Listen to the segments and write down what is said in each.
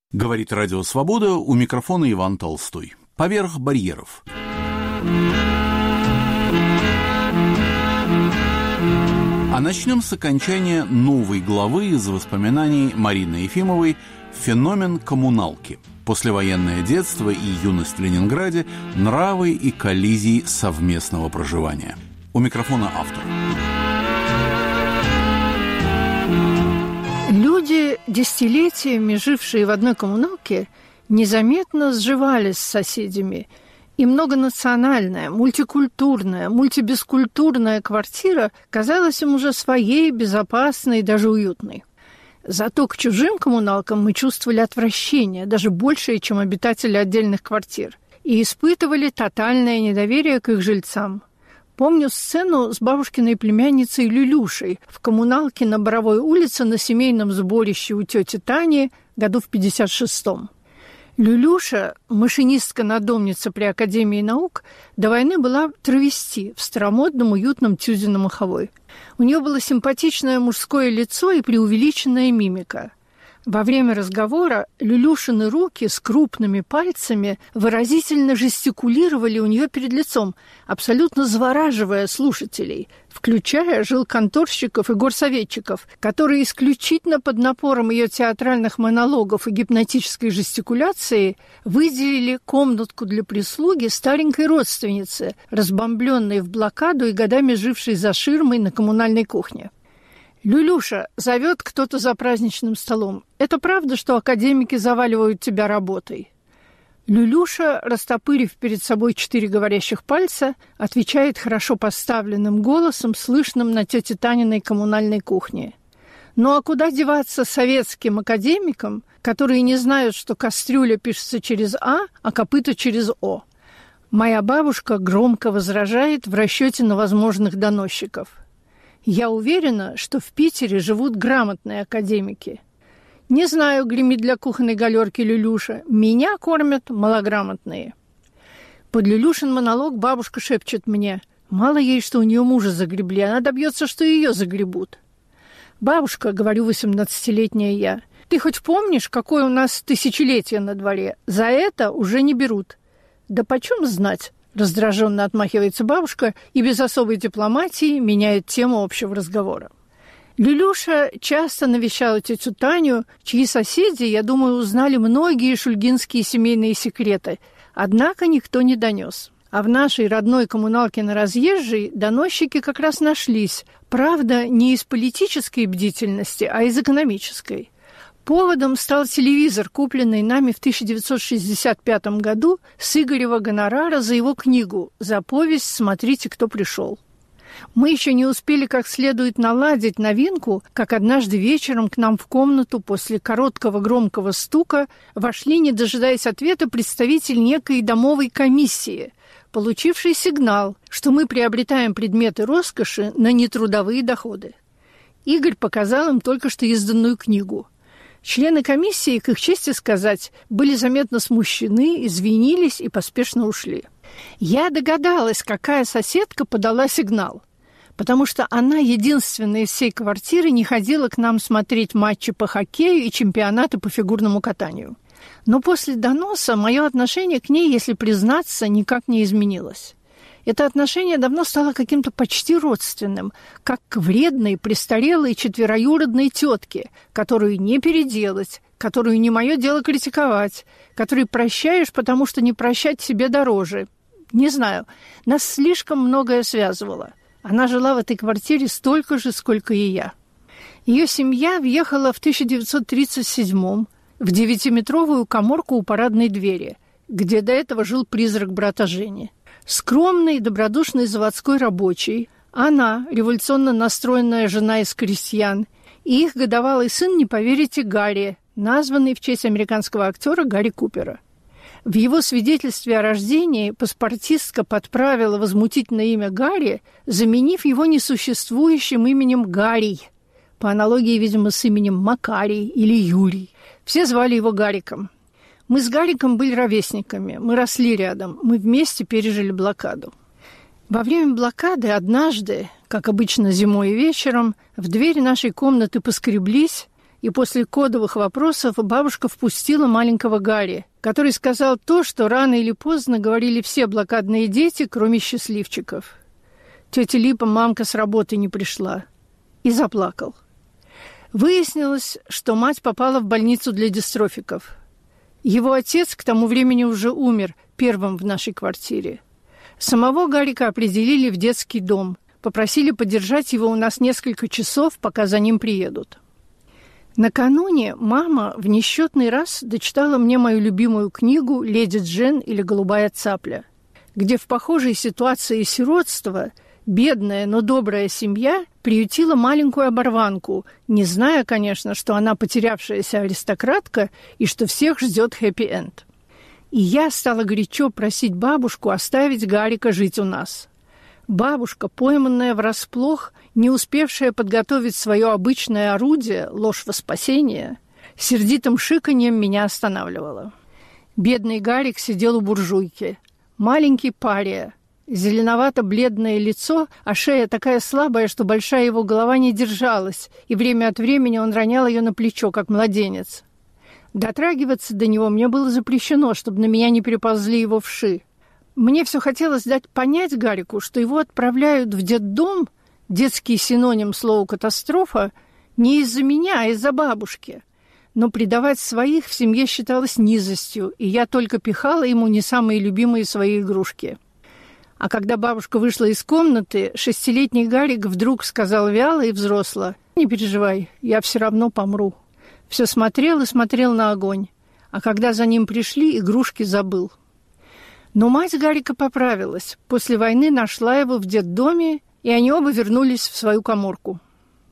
Говорит Радио Свобода, у микрофона Иван Толстой. Поверх барьеров. А начнем с окончания новой главы из воспоминаний Марины Ефимовой «Феномен коммуналки. Послевоенное детство и юность в Ленинграде. Нравы и коллизии совместного проживания». У микрофона автор. Люди, десятилетиями жившие в одной коммуналке, незаметно сживались с соседями, и многонациональная, мультикультурная, мультибескультурная квартира казалась им уже своей, безопасной и даже уютной. Зато к чужим коммуналкам мы чувствовали отвращение, даже большее, чем обитатели отдельных квартир, и испытывали тотальное недоверие к их жильцам. Помню сцену с бабушкиной племянницей Люлюшей в коммуналке на Боровой улице на семейном сборище у тети Тани году в 56-м. Люлюша, машинистка-надомница при Академии наук, до войны была травести в старомодном уютном тюзе на Маховой. У нее было симпатичное мужское лицо и преувеличенная мимика. Во время разговора Люлюшины руки с крупными пальцами выразительно жестикулировали у нее перед лицом, абсолютно завораживая слушателей, включая жилконторщиков и горсоветчиков, которые исключительно под напором ее театральных монологов и гипнотической жестикуляции выделили комнатку для прислуги старенькой родственницы, разбомбленной в блокаду и годами жившей за ширмой на коммунальной кухне. «Люлюша, зовет кто-то за праздничным столом. Это правда, что академики заваливают тебя работой?» Люлюша, растопырив перед собой 4 говорящих пальца, отвечает хорошо поставленным голосом, слышным на тете Таниной коммунальной кухне. «Ну а куда деваться советским академикам, которые не знают, что кастрюля пишется через «а», а копыто через «о»?» Моя бабушка громко возражает в расчете на возможных доносчиков. «Я уверена, что в Питере живут грамотные академики». «Не знаю», — гремит для кухонной галерки Люлюша, «меня кормят малограмотные». Под Люлюшин монолог бабушка шепчет мне: «Мало ей, что у нее мужа загребли, она добьется, что ее загребут». «Бабушка», — говорю 18-летняя я, «ты хоть помнишь, какое у нас тысячелетие на дворе? За это уже не берут». «Да почем знать?» — раздраженно отмахивается бабушка и без особой дипломатии меняет тему общего разговора. Люлюша часто навещала тетю Таню, чьи соседи, я думаю, узнали многие шульгинские семейные секреты, однако никто не донес. А в нашей родной коммуналке на Разъезжей доносчики как раз нашлись, правда, не из политической бдительности, а из экономической. Поводом стал телевизор, купленный нами в 1965 году с Игорева гонорара за его книгу «За повесть смотрите, кто пришел». Мы еще не успели как следует наладить новинку, как однажды вечером к нам в комнату после короткого громкого стука вошли, не дожидаясь ответа, представитель некой домовой комиссии, получивший сигнал, что мы приобретаем предметы роскоши на нетрудовые доходы. Игорь показал им только что изданную книгу. Члены комиссии, к их чести сказать, были заметно смущены, извинились и поспешно ушли. Я догадалась, какая соседка подала сигнал, потому что она единственная из всей квартиры не ходила к нам смотреть матчи по хоккею и чемпионаты по фигурному катанию. Но после доноса мое отношение к ней, если признаться, никак не изменилось. Это отношение давно стало каким-то почти родственным, как к вредной, престарелой четвероюродной тетке, которую не переделать, которую не мое дело критиковать, которой прощаешь, потому что не прощать себе дороже. Не знаю, нас слишком многое связывало. Она жила в этой квартире столько же, сколько и я. Ее семья въехала в 1937-м в 9-метровую каморку у парадной двери, где до этого жил призрак брата Жени. Скромный, добродушный заводской рабочий, она, революционно настроенная жена из крестьян, и их годовалый сын, не поверите, Гарри, названный в честь американского актера Гарри Купера. В его свидетельстве о рождении паспортистка подправила возмутительное имя Гарри, заменив его несуществующим именем Гарий, по аналогии, видимо, с именем Макарий или Юрий. Все звали его Гариком. Мы с Гариком были ровесниками, мы росли рядом, мы вместе пережили блокаду. Во время блокады однажды, как обычно зимой и вечером, в дверь нашей комнаты поскреблись, и после кодовых вопросов бабушка впустила маленького Гарри, который сказал то, что рано или поздно говорили все блокадные дети, кроме счастливчиков. Тетя Липа, мамка, с работы не пришла. И заплакал. Выяснилось, что мать попала в больницу для дистрофиков. Его отец к тому времени уже умер, первым в нашей квартире. Самого Гарика определили в детский дом. Попросили подержать его у нас несколько часов, пока за ним приедут. Накануне мама в несчетный раз дочитала мне мою любимую книгу «Леди Джен» или «Голубая цапля», где в похожей ситуации сиротства бедная, но добрая семья приютила маленькую оборванку, не зная, конечно, что она потерявшаяся аристократка и что всех ждет хэппи-энд. И я стала горячо просить бабушку оставить Гарика жить у нас. Бабушка, пойманная врасплох, не успевшая подготовить свое обычное орудие, ложь во спасение, сердитым шиканьем меня останавливала. Бедный Гарик сидел у буржуйки. Маленький пария, зеленовато-бледное лицо, а шея такая слабая, что большая его голова не держалась, и время от времени он ронял ее на плечо, как младенец. Дотрагиваться до него мне было запрещено, чтобы на меня не переползли его вши. Мне все хотелось дать понять Гарику, что его отправляют в детдом, детский синоним слова «катастрофа», не из-за меня, а из-за бабушки. Но предавать своих в семье считалось низостью, и я только пихала ему не самые любимые свои игрушки. А когда бабушка вышла из комнаты, 6-летний Гарик вдруг сказал вяло и взросло: «Не переживай, я все равно помру». Все смотрел и смотрел на огонь, а когда за ним пришли, игрушки забыл. Но мать Гарика поправилась. После войны нашла его в детдоме, и они оба вернулись в свою каморку.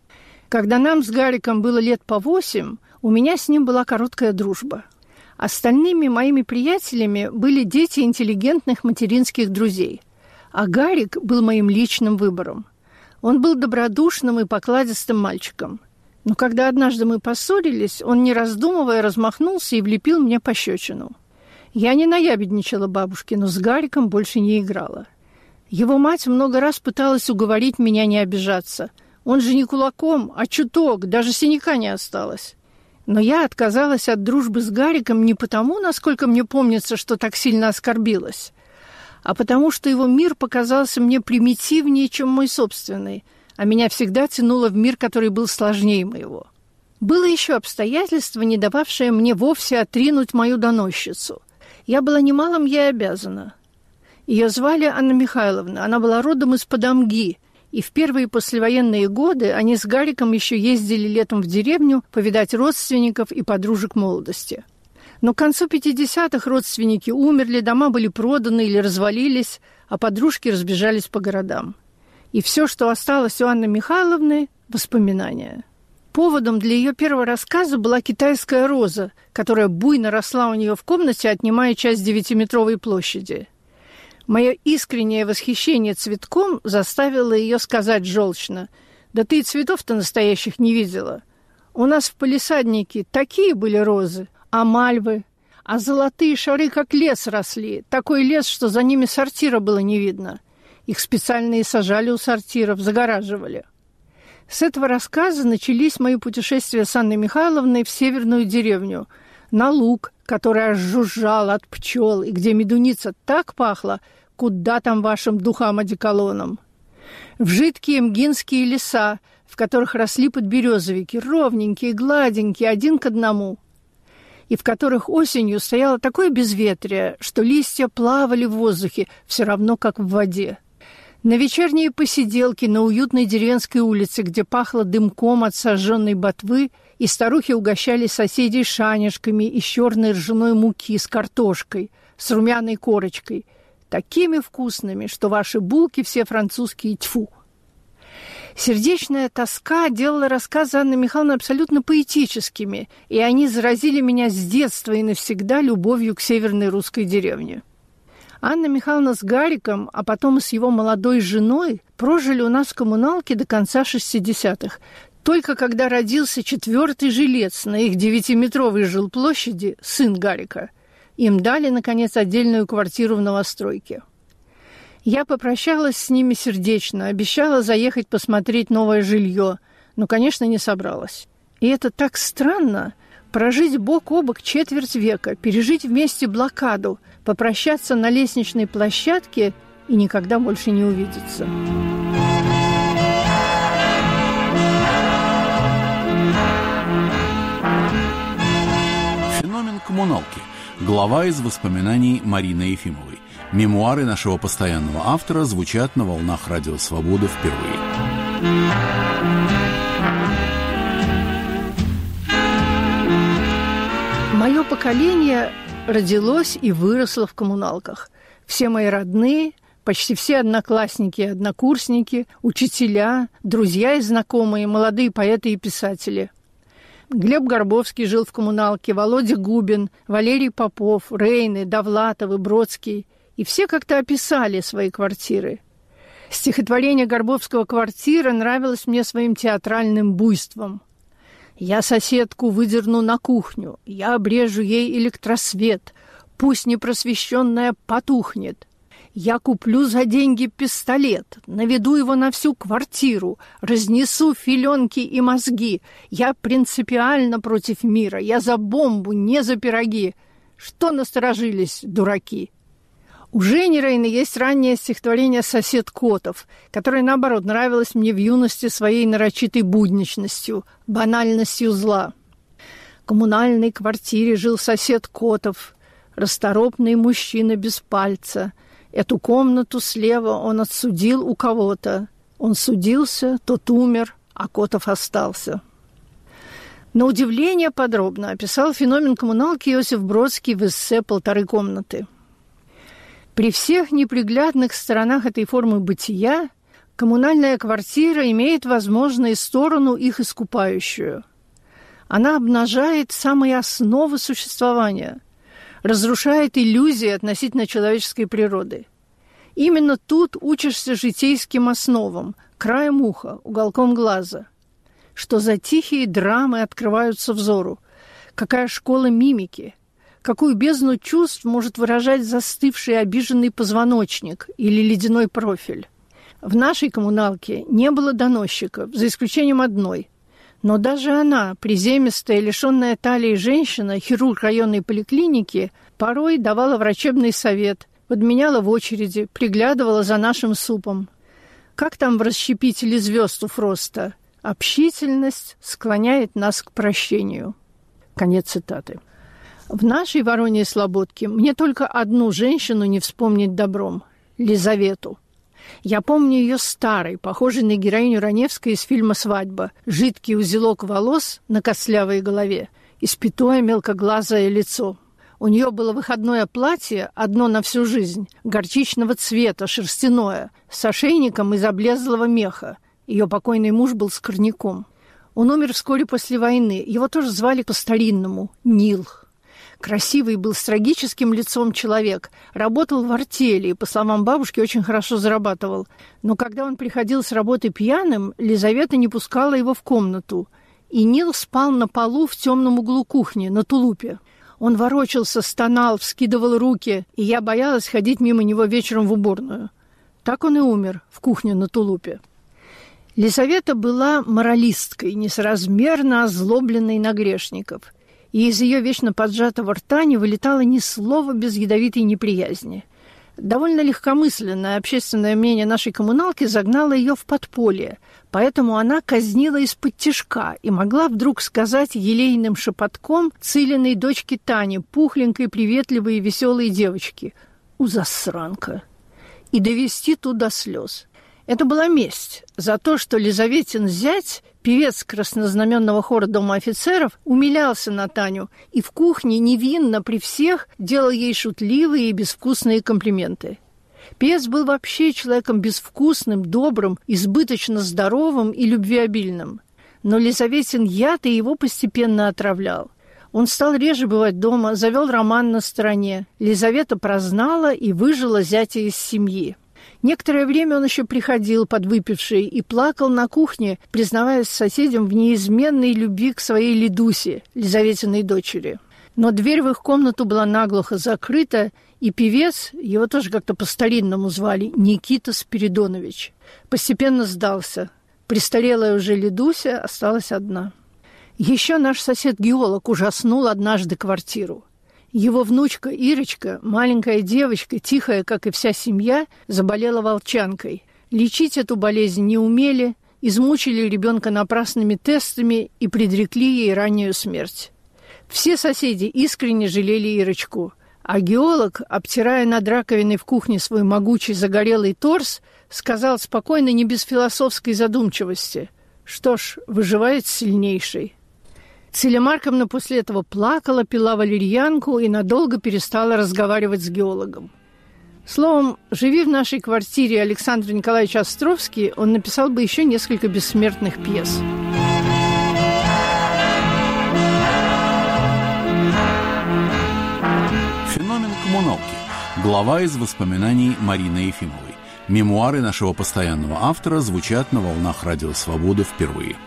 Когда нам с Гариком было лет по 8, у меня с ним была короткая дружба. Остальными моими приятелями были дети интеллигентных материнских друзей. А Гарик был моим личным выбором. Он был добродушным и покладистым мальчиком. Но когда однажды мы поссорились, он, не раздумывая, размахнулся и влепил мне пощечину. Я не наябедничала бабушке, но с Гариком больше не играла. Его мать много раз пыталась уговорить меня не обижаться. Он же не кулаком, а чуток, даже синяка не осталось. Но я отказалась от дружбы с Гариком не потому, насколько мне помнится, что так сильно оскорбилась, а потому что его мир показался мне примитивнее, чем мой собственный, а меня всегда тянуло в мир, который был сложнее моего. Было еще обстоятельство, не дававшее мне вовсе отринуть мою доносчицу. Я была немалым ей обязана. Ее звали Анна Михайловна, она была родом из-под Амги, и в первые послевоенные годы они с Гариком еще ездили летом в деревню повидать родственников и подружек молодости. Но к концу 50-х родственники умерли, дома были проданы или развалились, а подружки разбежались по городам. И все, что осталось у Анны Михайловны – воспоминания. Поводом для ее первого рассказа была китайская роза, которая буйно росла у нее в комнате, отнимая часть 9-метровой площади. Мое искреннее восхищение цветком заставило ее сказать желчно: «Да ты и цветов-то настоящих не видела. У нас в палисаднике такие были розы, а мальвы, а золотые шары как лес росли, такой лес, что за ними сортира было не видно. Их специально и сажали у сортиров, загораживали». С этого рассказа начались мои путешествия с Анной Михайловной в северную деревню, на луг, который аж жужжал от пчел, и где медуница так пахла, куда там вашим духам-одеколонам. В жидкие мгинские леса, в которых росли подберезовики, ровненькие, гладенькие, один к одному, и в которых осенью стояло такое безветрие, что листья плавали в воздухе, все равно как в воде. На вечерние посиделки на уютной деревенской улице, где пахло дымком от сожженной ботвы, и старухи угощали соседей шанишками из черной ржаной муки с картошкой, с румяной корочкой, такими вкусными, что ваши булки все французские, тьфу. Сердечная тоска делала рассказы Анны Михайловны абсолютно поэтическими, и они заразили меня с детства и навсегда любовью к северной русской деревне. Анна Михайловна с Гариком, а потом и с его молодой женой, прожили у нас в коммуналке до конца 60-х. Только когда родился 4-й жилец на их 9-метровой жилплощади, сын Гарика, им дали, наконец, отдельную квартиру в новостройке. Я попрощалась с ними сердечно, обещала заехать посмотреть новое жилье, но, конечно, не собралась. И это так странно – прожить бок о бок четверть века, пережить вместе блокаду, попрощаться на лестничной площадке и никогда больше не увидеться. Феномен коммуналки. Глава из воспоминаний Марины Ефимовой. Мемуары нашего постоянного автора звучат на волнах Радио Свобода впервые. Мое поколение родилось и выросло в коммуналках. Все мои родные, почти все одноклассники и однокурсники, учителя, друзья и знакомые, молодые поэты и писатели. Глеб Горбовский жил в коммуналке, Володя Губин, Валерий Попов, Рейны, Довлатовы, Бродский. И все как-то описали свои квартиры. Стихотворение Горбовского «Квартира» нравилось мне своим театральным буйством. «Я соседку выдерну на кухню, я обрежу ей электросвет, пусть непросвещенная потухнет. Я куплю за деньги пистолет, наведу его на всю квартиру, разнесу филенки и мозги. Я принципиально против мира, я за бомбу, не за пироги. Что насторожились, дураки?» У Жени Рейны есть раннее стихотворение «Сосед Котов», которое, наоборот, нравилось мне в юности своей нарочитой будничностью, банальностью зла. В коммунальной квартире жил сосед Котов, расторопный мужчина без пальца. Эту комнату слева он отсудил у кого-то. Он судился, тот умер, а Котов остался. На удивление подробно описал феномен коммуналки Иосиф Бродский в эссе «Полторы комнаты». При всех неприглядных сторонах этой формы бытия коммунальная квартира имеет, возможно, и сторону их искупающую. Она обнажает самые основы существования, разрушает иллюзии относительно человеческой природы. Именно тут учишься житейским основам, краем уха, уголком глаза. Что за тихие драмы открываются взору, какая школа мимики, какую бездну чувств может выражать застывший обиженный позвоночник или ледяной профиль. В нашей коммуналке не было доносчиков, за исключением одной. Но даже она, приземистая, лишенная талии женщина, хирург районной поликлиники, порой давала врачебный совет, подменяла в очереди, приглядывала за нашим супом. Как там в «Расщепителе звезд» у Фроста? «Общительность склоняет нас к прощению». Конец цитаты. В нашей Вороньей Слободке мне только одну женщину не вспомнить добром – Лизавету. Я помню ее старой, похожей на героиню Раневской из фильма «Свадьба», жидкий узелок волос на костлявой голове, испятое мелкоглазое лицо. У нее было выходное платье, одно на всю жизнь, горчичного цвета, шерстяное, с ошейником из облезлого меха. Ее покойный муж был скорняком. Он умер вскоре после войны, его тоже звали по-старинному – Нил. Красивый был, с трагическим лицом человек. Работал в артели и, по словам бабушки, очень хорошо зарабатывал. Но когда он приходил с работы пьяным, Лизавета не пускала его в комнату. И Нил спал на полу в темном углу кухни, на тулупе. Он ворочался, стонал, вскидывал руки, и я боялась ходить мимо него вечером в уборную. Так он и умер в кухне на тулупе. Лизавета была моралисткой, несоразмерно озлобленной на грешников. И из ее вечно поджатого рта не вылетало ни слова без ядовитой неприязни. Довольно легкомысленное общественное мнение нашей коммуналки загнало ее в подполье, поэтому она казнила из-под тишка и могла вдруг сказать елейным шепотком Цилиной дочке Тане, пухленькой, приветливой и веселой девочке: «У засранка!» и довести ту до слез. Это была месть за то, что Лизаветин зять, певец краснознаменного хора Дома офицеров, умилялся на Таню и в кухне невинно при всех делал ей шутливые и безвкусные комплименты. Певец был вообще человеком безвкусным, добрым, избыточно здоровым и любвеобильным. Но Лизаветин яд и его постепенно отравлял. Он стал реже бывать дома, завел роман на стороне. Лизавета прознала и выжила зятя из семьи. Некоторое время он еще приходил подвыпивший и плакал на кухне, признаваясь соседям в неизменной любви к своей Лидусе, Лизаветиной дочери. Но дверь в их комнату была наглухо закрыта, и певец, его тоже как-то по-старинному звали, Никита Спиридонович, постепенно сдался. Престарелая уже Лидуся осталась одна. Еще наш сосед-геолог ужаснул однажды квартиру. Его внучка Ирочка, маленькая девочка, тихая, как и вся семья, заболела волчанкой. Лечить эту болезнь не умели, измучили ребенка напрасными тестами и предрекли ей раннюю смерть. Все соседи искренне жалели Ирочку, а геолог, обтирая над раковиной в кухне свой могучий загорелый торс, сказал спокойно, не без философской задумчивости: «Что ж, выживает сильнейший». Циля Марковна после этого плакала, пила валерьянку и надолго перестала разговаривать с геологом. Словом, живи в нашей квартире Александр Николаевич Островский, он написал бы еще несколько бессмертных пьес. Феномен коммуналки. Глава из воспоминаний Марины Ефимовой. Мемуары нашего постоянного автора звучат на волнах Радио Свобода впервые.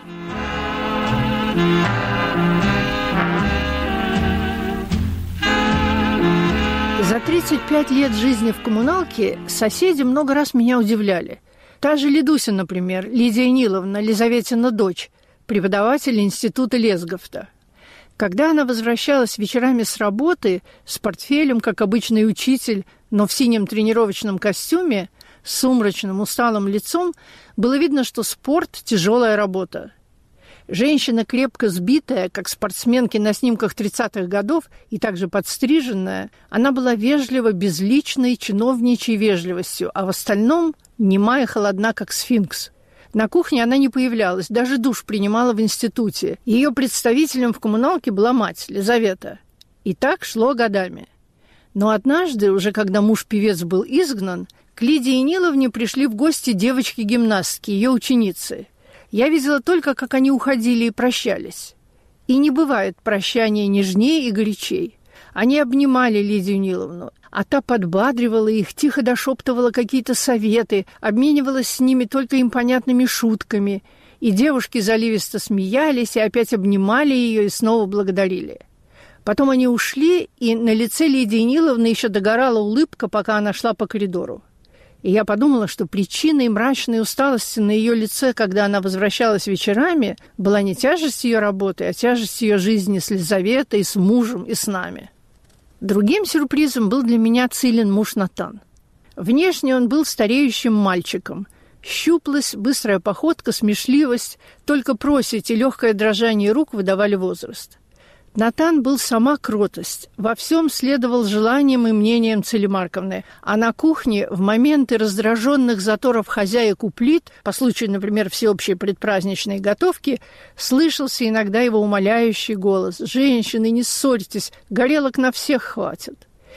За 35 лет жизни в коммуналке соседи много раз меня удивляли. Та же Лидуся, например, Лидия Ниловна, Лизаветина дочь, преподаватель института Лесговта. Когда она возвращалась вечерами с работы, с портфелем, как обычный учитель, но в синем тренировочном костюме, с сумрачным, усталым лицом, было видно, что спорт – тяжелая работа. Женщина, крепко сбитая, как спортсменки на снимках 30-х годов, и также подстриженная, она была вежлива, безличной, чиновничьей вежливостью, а в остальном нема и холодна, как сфинкс. На кухне она не появлялась, даже душ принимала в институте. Ее представителем в коммуналке была мать, Лизавета. И так шло годами. Но однажды, уже когда муж-певец был изгнан, к Лидии Ниловне пришли в гости девочки-гимнастки, ее ученицы. Я видела только, как они уходили и прощались. И не бывает прощания нежнее и горячей. Они обнимали Лидию Ниловну, а та подбадривала их, тихо дошептывала какие-то советы, обменивалась с ними только им понятными шутками. И девушки заливисто смеялись и опять обнимали ее и снова благодарили. Потом они ушли, и на лице Лидии Ниловны еще догорала улыбка, пока она шла по коридору. И я подумала, что причиной мрачной усталости на ее лице, когда она возвращалась вечерами, была не тяжесть ее работы, а тяжесть ее жизни с Лизаветой, с мужем и с нами. Другим сюрпризом был для меня Цилин муж Натан. Внешне он был стареющим мальчиком. Щуплость, быстрая походка, смешливость, только просить и легкое дрожание рук выдавали возраст. Натан был сама кротость, во всем следовал желаниям и мнениям Цили Марковны, а на кухне в моменты раздраженных заторов хозяек у плит, по случаю, например, всеобщей предпраздничной готовки, слышался иногда его умоляющий голос: «Женщины, не ссорьтесь, горелок на всех хватит».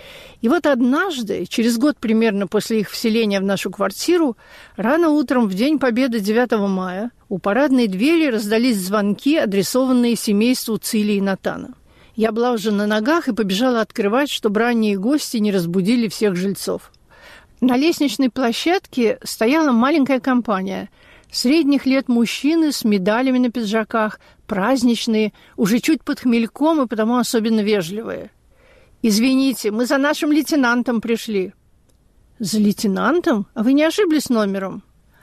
И вот однажды, через год примерно после их вселения в нашу квартиру, рано утром в День Победы 9 мая у парадной двери раздались звонки, адресованные семейству Цили и Натана. Я была уже на ногах и побежала открывать, чтобы ранние гости не разбудили всех жильцов. На лестничной площадке стояла маленькая компания. Средних лет мужчины с медалями на пиджаках, праздничные, уже чуть под хмельком и потому особенно вежливые. «Извините, мы за нашим лейтенантом пришли». «За лейтенантом? А вы не ошиблись номером?»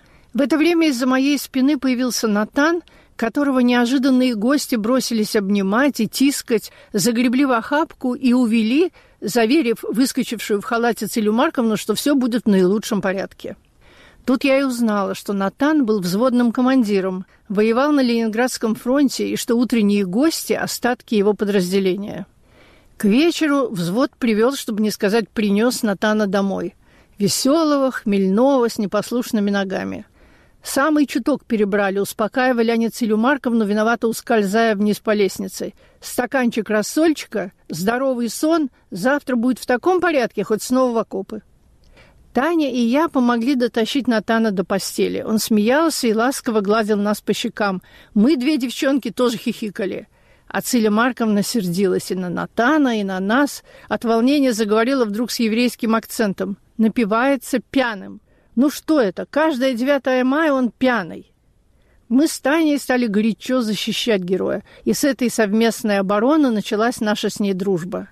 В это время из-за моей спины появился Натан, которого неожиданные гости бросились обнимать и тискать, загребли в охапку и увели, заверив выскочившую в халате Цилю Марковну, что все будет в наилучшем порядке. Тут я и узнала, что Натан был взводным командиром, воевал на Ленинградском фронте и что утренние гости – остатки его подразделения. К вечеру взвод привел, чтобы не сказать принес Натана домой. Веселого, хмельного, с непослушными ногами. Самый чуток перебрали, успокаивали они Цилю Марковну, виновато ускользая вниз по лестнице. Стаканчик рассольчика, здоровый сон, завтра будет в таком порядке, хоть снова в окопы. Таня и я помогли дотащить Натана до постели. Он смеялся и ласково гладил нас по щекам. Мы, две девчонки, тоже хихикали. А Циля Марковна сердилась и на Натана, и на нас. От волнения заговорила вдруг с еврейским акцентом. Напивается пьяным. Ну что это? Каждое 9 мая он пьяный. Мы с Таней стали горячо защищать героя. И с этой совместной обороны началась наша с ней дружба.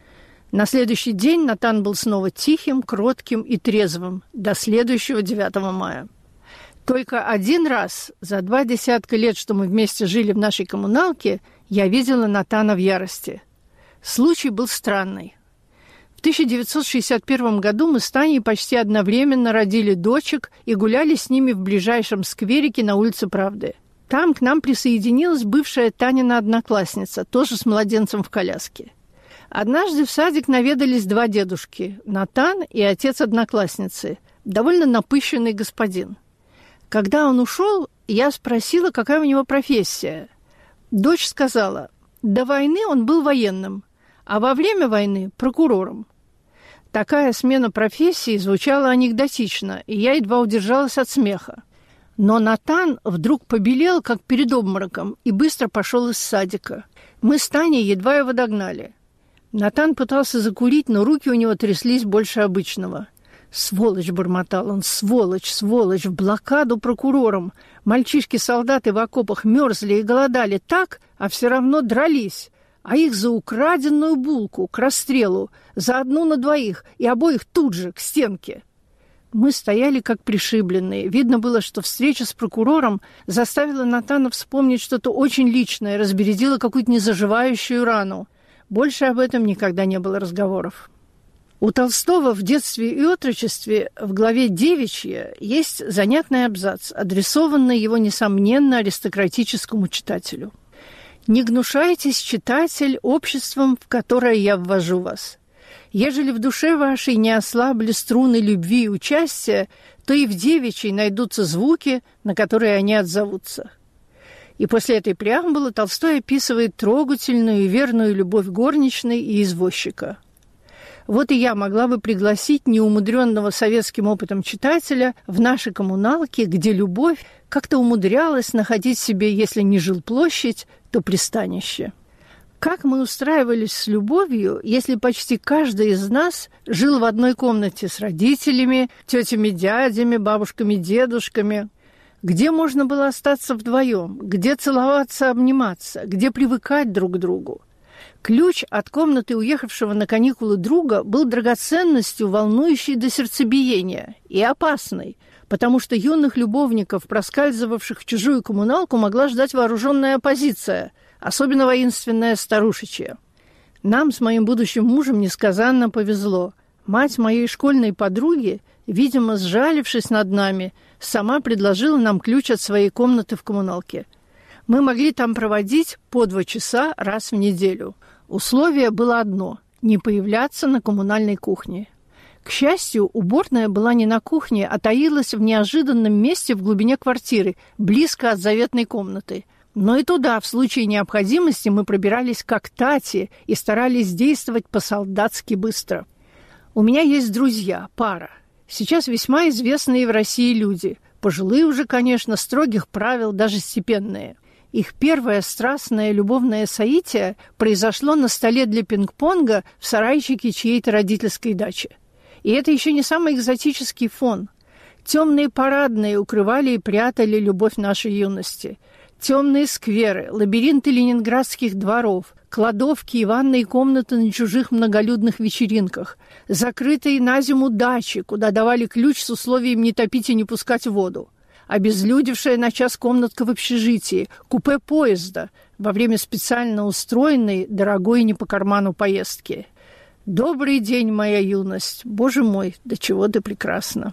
На следующий день Натан был снова тихим, кротким и трезвым. До следующего 9 мая. Только один раз за 20 лет, что мы вместе жили в нашей коммуналке, Я видела Натана в ярости. Случай был странный. В 1961 году мы с Таней почти одновременно родили дочек и гуляли с ними в ближайшем скверике на улице Правды. Там к нам присоединилась бывшая Танина одноклассница, тоже с младенцем в коляске. Однажды в садик наведались два дедушки – Натан и отец одноклассницы, довольно напыщенный господин. Когда он ушел, я спросила, какая у него профессия. Дочь сказала, до войны он был военным, а во время войны – прокурором. Такая смена профессии звучала анекдотично, и я едва удержалась от смеха. Но Натан вдруг побелел, как перед обмороком, и быстро пошел из садика. Мы с Таней едва его догнали. Натан пытался закурить, но руки у него тряслись больше обычного. «Сволочь!» — бормотал он. «Сволочь, сволочь! В блокаду прокурором! Мальчишки-солдаты в окопах мерзли и голодали так, а все равно дрались. А их за украденную булку, к расстрелу, за одну на двоих, и обоих тут же, к стенке». Мы стояли как пришибленные. Видно было, что встреча с прокурором заставила Натана вспомнить что-то очень личное, разбередила какую-то незаживающую рану. Больше об этом никогда не было разговоров. У Толстого в детстве и отрочестве в главе «Девичья» есть занятный абзац, адресованный его, несомненно, аристократическому читателю. «Не гнушайтесь, читатель, обществом, в которое я ввожу вас. Ежели в душе вашей не ослабли струны любви и участия, то и в девичьей найдутся звуки, на которые они отзовутся». И после этой преамбулы Толстой описывает трогательную и верную любовь горничной и извозчика. Вот и я могла бы пригласить неумудренного советским опытом читателя в наши коммуналки, где любовь как-то умудрялась находить себе, если не жилплощадь, то пристанище. Как мы устраивались с любовью, если почти каждый из нас жил в одной комнате с родителями, тетями, дядями, бабушками, дедушками? Где можно было остаться вдвоем? Где целоваться, обниматься? Где привыкать друг к другу? Ключ от комнаты уехавшего на каникулы друга был драгоценностью, волнующей до сердцебиения, и опасной, потому что юных любовников, проскальзывавших в чужую коммуналку, могла ждать вооруженная оппозиция, особенно воинственная старушечья. Нам с моим будущим мужем несказанно повезло. Мать моей школьной подруги, видимо, сжалившись над нами, сама предложила нам ключ от своей комнаты в коммуналке. Мы могли там проводить по 2 часа раз в неделю. Условие было одно – не появляться на коммунальной кухне. К счастью, уборная была не на кухне, а таилась в неожиданном месте в глубине квартиры, близко от заветной комнаты. Но и туда, в случае необходимости, мы пробирались как тати и старались действовать по-солдатски быстро. У меня есть друзья, пара. Сейчас весьма известные в России люди. Пожилые уже, конечно, строгих правил, даже степенные. Их первое страстное любовное соитие произошло на столе для пинг-понга в сарайчике чьей-то родительской дачи. И это еще не самый экзотический фон. Темные парадные укрывали и прятали любовь нашей юности. Темные скверы, лабиринты ленинградских дворов, кладовки и ванные комнаты на чужих многолюдных вечеринках, закрытые на зиму дачи, куда давали ключ с условием не топить и не пускать воду, обезлюдевшая на час комнатка в общежитии, купе поезда во время специально устроенной, дорогой не по карману поездки. «Добрый день, моя юность! Боже мой, до чего ты прекрасна!»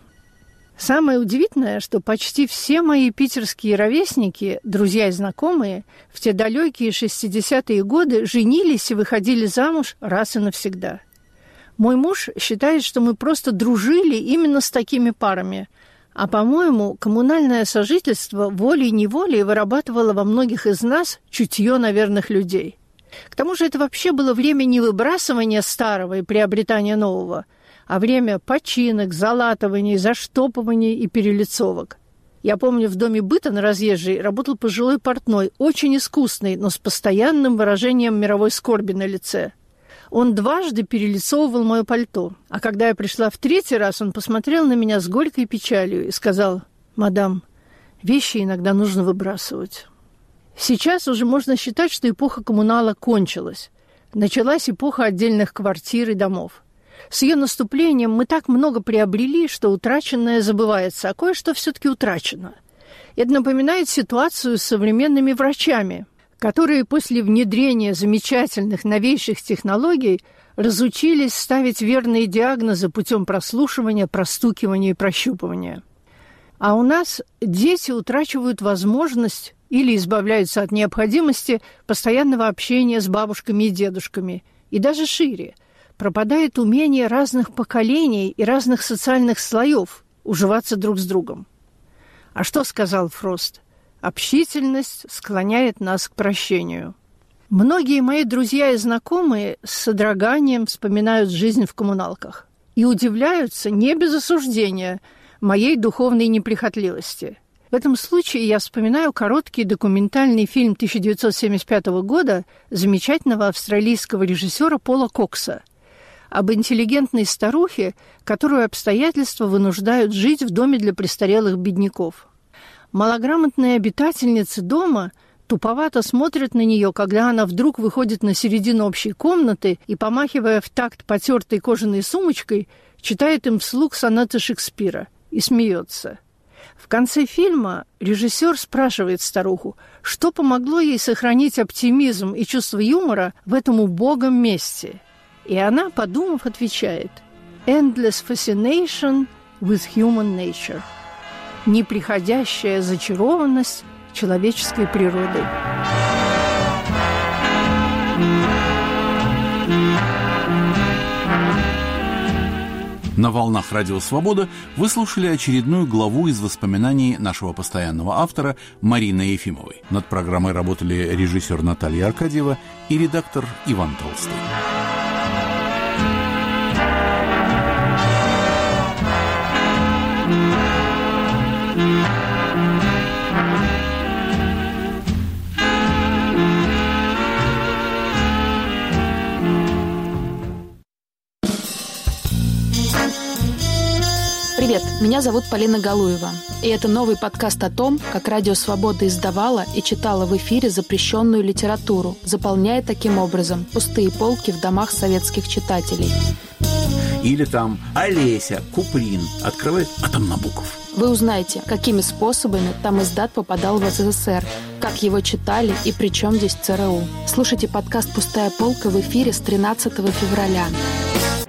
Самое удивительное, что почти все мои питерские ровесники, друзья и знакомые, в те далекие 60-е годы женились и выходили замуж раз и навсегда. Мой муж считает, что мы просто дружили именно с такими парами, а, по-моему, коммунальное сожительство волей-неволей вырабатывало во многих из нас чутье на верных людей. К тому же это вообще было время не выбрасывания старого и приобретания нового, а время починок, залатываний, заштопываний и перелицовок. Я помню, в доме быта на Разъезжей работал пожилой портной, очень искусный, но с постоянным выражением мировой скорби на лице. Он дважды перелицовывал мое пальто, а когда я пришла в 3-й раз, он посмотрел на меня с горькой печалью и сказал: «Мадам, вещи иногда нужно выбрасывать». Сейчас уже можно считать, что эпоха коммунала кончилась. Началась эпоха отдельных квартир и домов. С ее наступлением мы так много приобрели, что утраченное забывается, а кое-что все-таки утрачено. Это напоминает ситуацию с современными врачами. которые после внедрения замечательных новейших технологий разучились ставить верные диагнозы путем прослушивания, простукивания и прощупывания. А у нас дети утрачивают возможность или избавляются от необходимости постоянного общения с бабушками и дедушками. И даже шире. Пропадает умение разных поколений и разных социальных слоев уживаться друг с другом. А что сказал Фрост? Общительность склоняет нас к прощению. Многие мои друзья и знакомые с содроганием вспоминают жизнь в коммуналках и удивляются, не без осуждения, моей духовной неприхотливости. В этом случае я вспоминаю короткий документальный фильм 1975 года замечательного австралийского режиссера Пола Кокса об интеллигентной старухе, которую обстоятельства вынуждают жить в доме для престарелых бедняков. Малограмотные обитательницы дома туповато смотрят на нее, когда она вдруг выходит на середину общей комнаты и, помахивая в такт потертой кожаной сумочкой, читает им вслух сонаты Шекспира и смеется. В конце фильма режиссер спрашивает старуху, что помогло ей сохранить оптимизм и чувство юмора в этом убогом месте. И она, подумав, отвечает: «Endless fascination with human nature» – неприходящая зачарованность человеческой природой. На волнах Радио Свобода вы слушали очередную главу из воспоминаний нашего постоянного автора Марины Ефимовой. Над программой работали режиссер Наталья Аркадьева и редактор Иван Толстой. Привет, меня зовут Полина Галуева, и это новый подкаст о том, как Радио Свобода издавала и читала в эфире запрещенную литературу, заполняя таким образом пустые полки в домах советских читателей. Или там Олеся, Куприн открывает, а там Набоков. Вы узнаете, какими способами там издат попадал в СССР, как его читали и при чем здесь ЦРУ. Слушайте подкаст «Пустая полка» в эфире с 13 февраля.